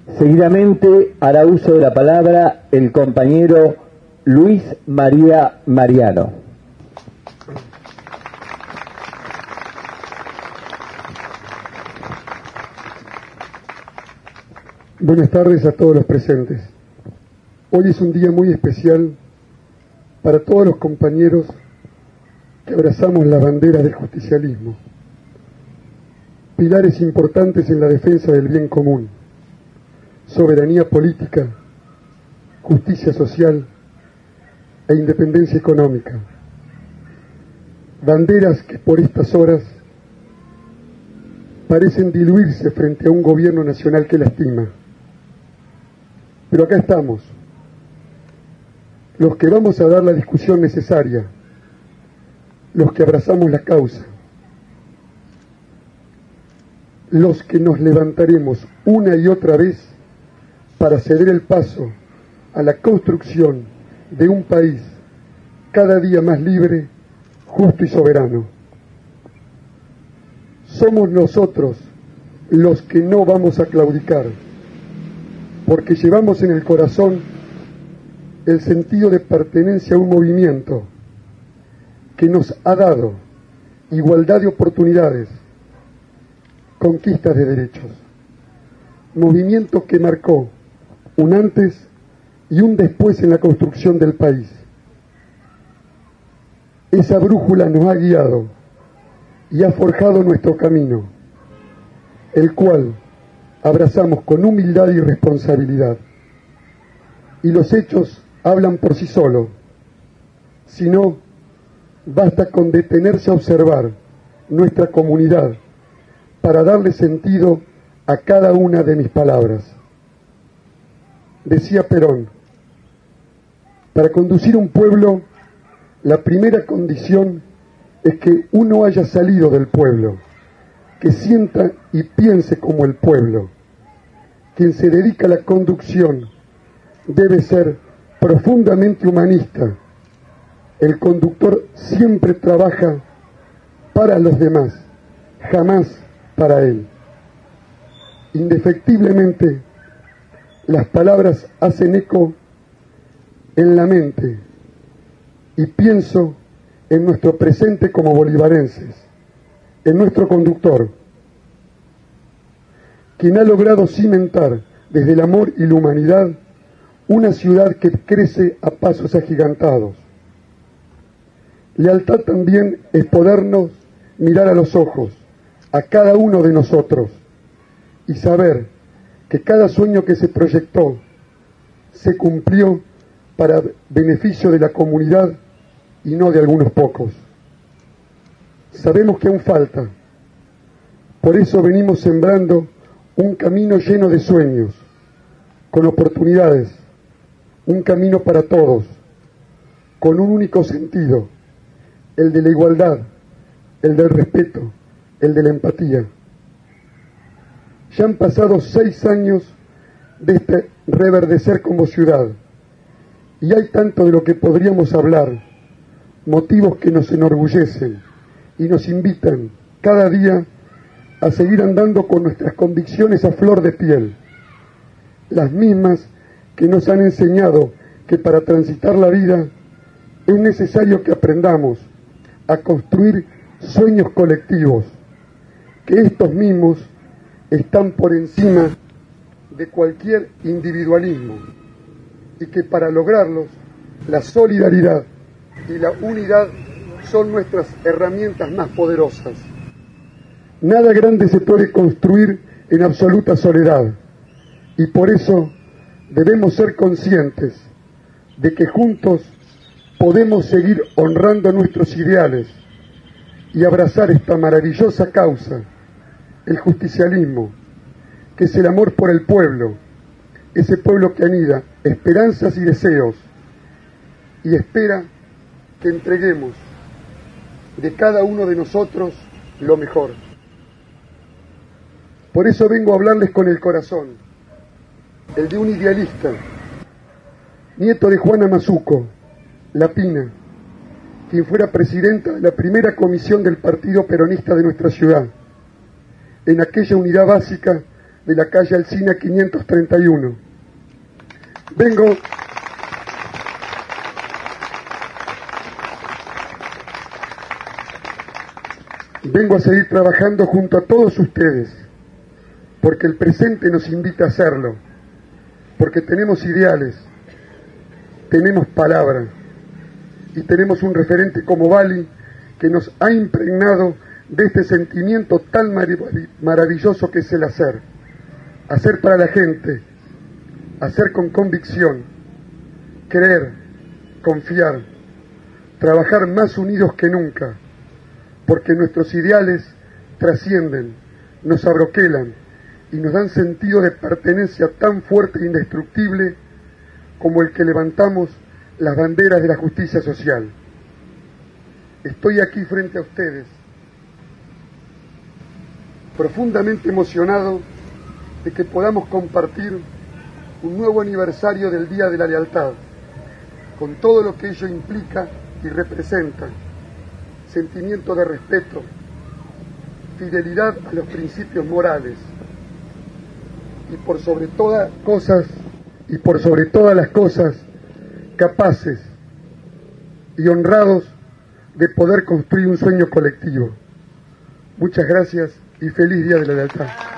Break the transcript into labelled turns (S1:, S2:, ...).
S1: Seguidamente hará uso de la palabra el compañero Luis María Mariano.
S2: Buenas tardes a todos los presentes. Hoy es un día muy especial para todos los compañeros que abrazamos la bandera del justicialismo, pilares importantes en la defensa del bien común, soberanía política, justicia social e independencia económica. Banderas que por estas horas parecen diluirse frente a un gobierno nacional que lastima. Pero acá estamos, los que vamos a dar la discusión necesaria, los que abrazamos la causa, los que nos levantaremos una y otra vez para ceder el paso a la construcción de un país cada día más libre, justo y soberano. Somos nosotros los que no vamos a claudicar, porque llevamos en el corazón el sentido de pertenencia a un movimiento que nos ha dado igualdad de oportunidades, conquistas de derechos, movimiento que marcó un antes y un después en la construcción del país. Esa brújula nos ha guiado y ha forjado nuestro camino, el cual abrazamos con humildad y responsabilidad. Y los hechos hablan por sí solos. Si no, basta con detenerse a observar nuestra comunidad para darle sentido a cada una de mis palabras. Decía Perón, para conducir un pueblo, la primera condición es que uno haya salido del pueblo, que sienta y piense como el pueblo. Quien se dedica a la conducción debe ser profundamente humanista. El conductor siempre trabaja para los demás, jamás para él. Indefectiblemente, las palabras hacen eco en la mente y pienso en nuestro presente como bolivarenses, en nuestro conductor, quien ha logrado cimentar desde el amor y la humanidad una ciudad que crece a pasos agigantados. Lealtad también es podernos mirar a los ojos, a cada uno de nosotros, y saber que cada sueño que se proyectó se cumplió para beneficio de la comunidad y no de algunos pocos. Sabemos que aún falta, por eso venimos sembrando un camino lleno de sueños, con oportunidades, un camino para todos, con un único sentido, el de la igualdad, el del respeto, el de la empatía. Ya han pasado 6 años de este reverdecer como ciudad, y hay tanto de lo que podríamos hablar, motivos que nos enorgullecen y nos invitan cada día a seguir andando con nuestras convicciones a flor de piel, las mismas que nos han enseñado que para transitar la vida es necesario que aprendamos a construir sueños colectivos, que estos mismos están por encima de cualquier individualismo y que para lograrlos la solidaridad y la unidad son nuestras herramientas más poderosas. Nada grande se puede construir en absoluta soledad y por eso debemos ser conscientes de que juntos podemos seguir honrando nuestros ideales y abrazar esta maravillosa causa, el justicialismo, que es el amor por el pueblo, ese pueblo que anida esperanzas y deseos y espera que entreguemos de cada uno de nosotros lo mejor. Por eso vengo a hablarles con el corazón, el de un idealista, nieto de Juana Mazuco, La Pina, quien fuera presidenta de la primera comisión del Partido Peronista de nuestra ciudad, en aquella unidad básica de la calle Alsina 531. Vengo a seguir trabajando junto a todos ustedes, porque el presente nos invita a hacerlo, porque tenemos ideales, tenemos palabra y tenemos un referente como Bali que nos ha impregnado de este sentimiento tan maravilloso que es el hacer. Hacer para la gente, hacer con convicción, creer, confiar, trabajar más unidos que nunca, porque nuestros ideales trascienden, nos abroquelan y nos dan sentido de pertenencia tan fuerte e indestructible como el que levantamos las banderas de la justicia social. Estoy aquí frente a ustedes, profundamente emocionado de que podamos compartir un nuevo aniversario del Día de la Lealtad, con todo lo que ello implica y representa: sentimiento de respeto, fidelidad a los principios morales y por sobre todas las cosas capaces y honrados de poder construir un sueño colectivo. Muchas gracias y feliz Día de la Lealtad.